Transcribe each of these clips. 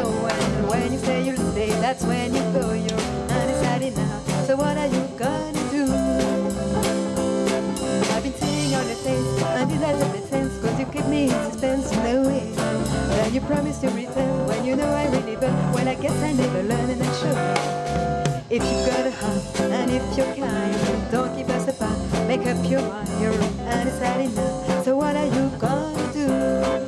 know when you say you'll stay, that's when you go. You're undecided now. So what are you gonna do? I've been sitting on your face, and it doesn't make sense, cause you keep me in suspense, no way. Then you promise to return when you know I really burn. Well, I guess I never learn, and I should. If you've got a heart and if you're kind, don't keep us apart. Make up your mind, you're undecided now. So what are you gonna do?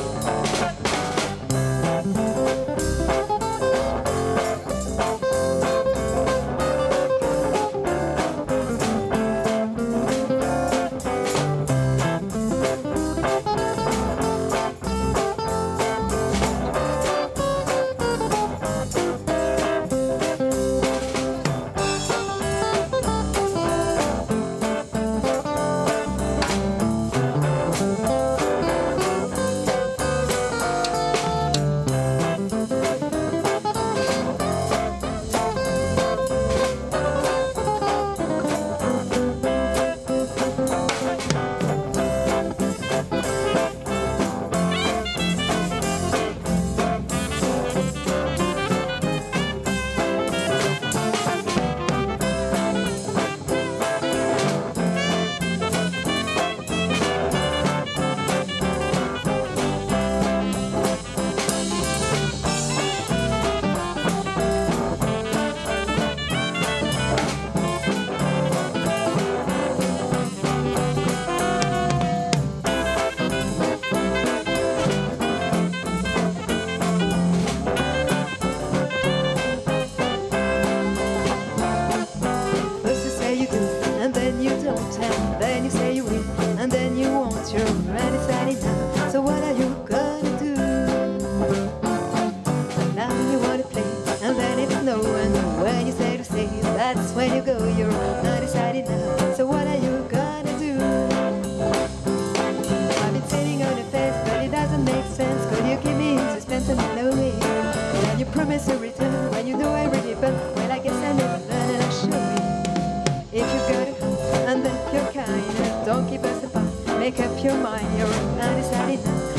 Then you say you will, and then you won't. You're undecided now. So what are you gonna do? And now you wanna play, and then it's no. And when you say to stay, that's when you go. You're undecided now. So what are you gonna do? I've been sitting on your face, but it doesn't make sense, cause you keep me in suspense and I know it. And you promise to return when you know I really burn. Well, I guess I never learned, and I'll show you. If you got a heart and then you're kind, don't keep us apart. Make up your mind, you're undecided now.